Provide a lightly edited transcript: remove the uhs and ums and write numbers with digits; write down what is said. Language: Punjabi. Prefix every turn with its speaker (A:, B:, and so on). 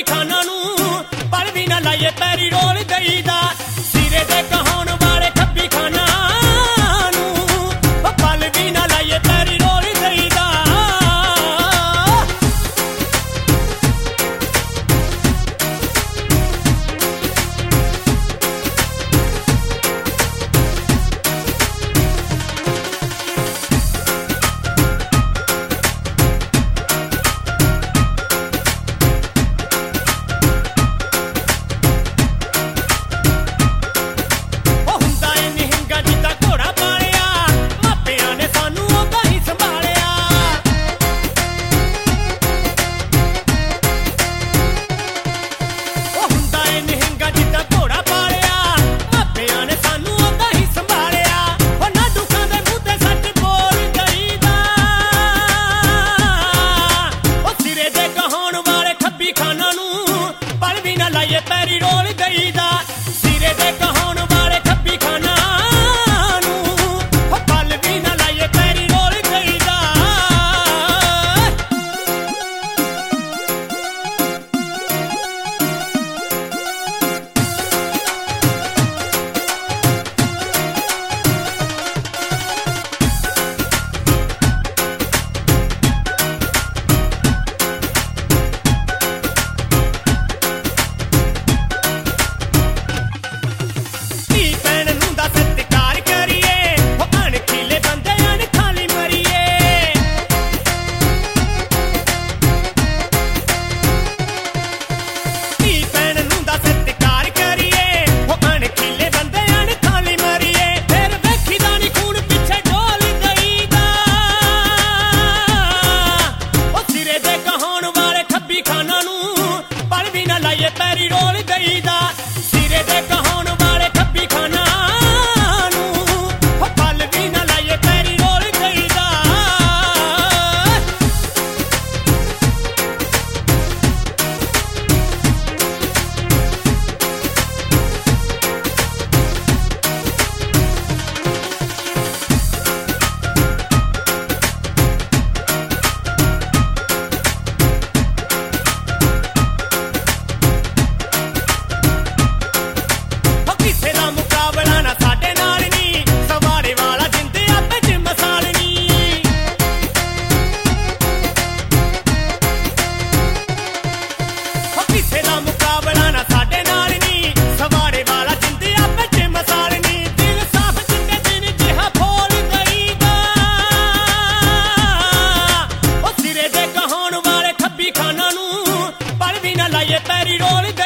A: ਖੱਬੀ ਖਾਨਾ ਨੂੰ ਪਲ ਵੀ ਨਾ ਲਾਈਏ ਪੈਰੀ ਰੋਲ ਗਈਦਾ ਸਿਰੇ ਦੇ ਕਹਾਉਣ ਵਾਲੇ ਖੱਬੀ ਖਾਨਾ ਨੂੰ ਪਲ ਵੀ ਨਾ ਲਾਈਏ ਪੈਰੀ ਰੋਲ ਗਈਦਾ ਪੈਰੀ ਰੋਲ ਗਈਦਾ ਸਿਰੇ ਦੇ ਕਹਾਉਣ ਵਾਲੇ ਖੱਬੀ ਖਾਨਾ ਨੂੰ ਪਲ ਵੀ ਨਾ ਲਾਈਏ ਪੈਰੀ ਰੋਲ ਗਈਦਾ ਪੈਰੀ ਰੋਲ ਗਈਦਾ ਸਿਰੇ ਦੇ ਕਹਾਉਣ ਵਾਲੇ ਖੱਬੀ ਖਾਨਾ ਨੂੰ ਪਲ ਵੀ ਨਾ ਲਾਈਏ ਪੈਰੀ ਰੋਲ ਗਈਦਾ ਪੈਰੀ ਰੋਲ